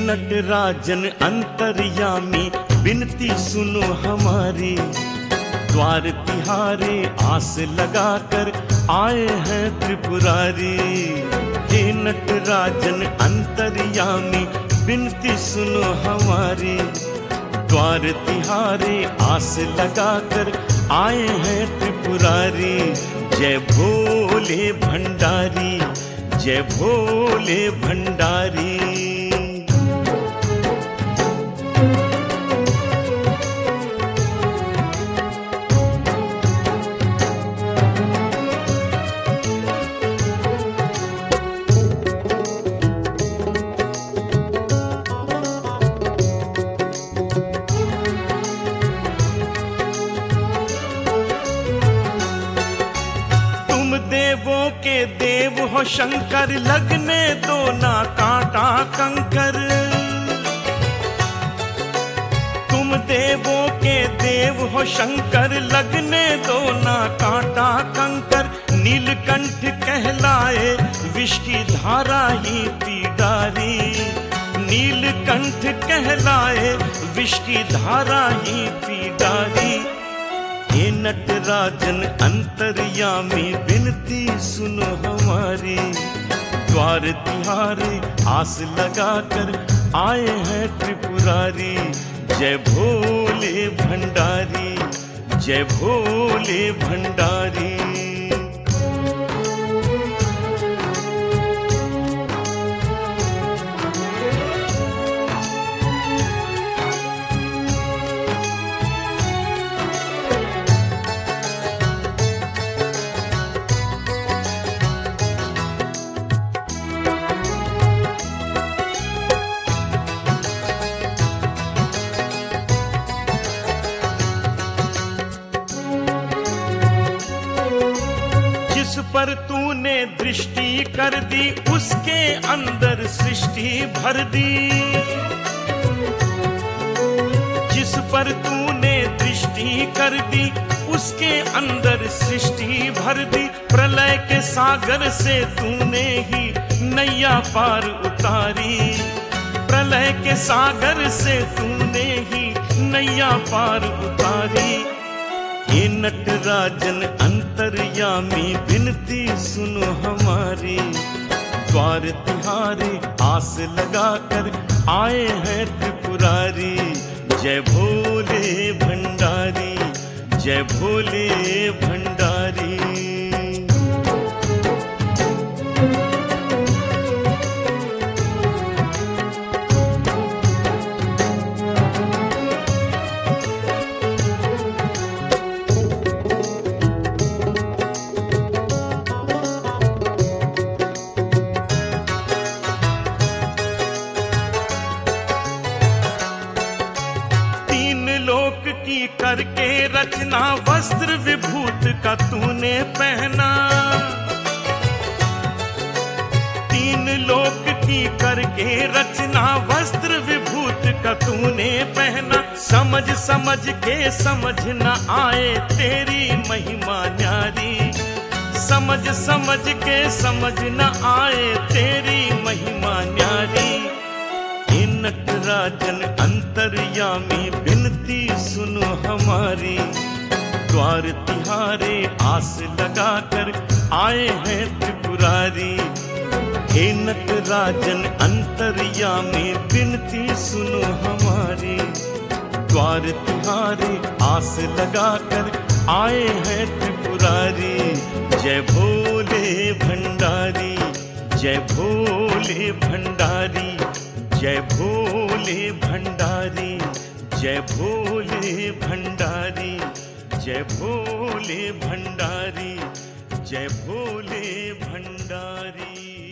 नटराजन अंतर्यामी विनती सुनो हमारी, द्वार तिहारे आस लगाकर आए हैं त्रिपुरारी। हे नटराजन अंतर्यामी विनती सुनो हमारी, द्वार तिहारे आस लगाकर आए हैं त्रिपुरारी। जय भोले भंडारी, जय भोले भंडारी। देवों के देव हो शंकर, लगने दो ना कांटा कंकर। तुम देवों के देव हो शंकर, लगने दो ना कांटा कंकर। नीलकंठ कहलाए विष की धारा ही पी डारी, नीलकंठ कहलाए विष की धारा ही पी डारी। हे नटराजन अंतर्यामी विनती सुनो हमारी, द्वार तिहारे आस लगाकर आए हैं त्रिपुरारी। जय भोले भंडारी, जय भोले भंडारी। जिस पर तूने दृष्टि कर दी, उसके अंदर सृष्टि भर दी। जिस पर तूने दृष्टि कर दी, उसके अंदर सृष्टि भर दी। प्रलय के सागर से तूने ही नैया पार उतारी, प्रलय के सागर से तूने ही नैया पार उतारी। हे नटराजन अंतर्यामी विनती सुनो हमारी, द्वार तिहारे आस लगाकर आए हैं त्रिपुरारी। जय भोले भंडारी, जय भोले भंडारी। की करके रचना, वस्त्र विभूत का तूने पहना। तीन लोक की करके रचना, वस्त्र विभूत का तूने पहना। समझ समझ के समझ न आए तेरी महिमा न्यारी, समझ समझ के समझ न आए तेरी महिमा न्यारी। हे नटराजन अंतर्यामी विनती सुनो हमारी, द्वार तिहारे आस लगाकर आए हैं त्रिपुरारी। हे नटराजन अंतर्यामी विनती सुनो हमारी, द्वार तिहारे आस लगाकर आए हैं त्रिपुरारी। जय भोले भंडारी, जय भोले भंडारी, जय भोले भंडारी, जय भोले भंडारी, जय भोले भंडारी, जय भोले भंडारी।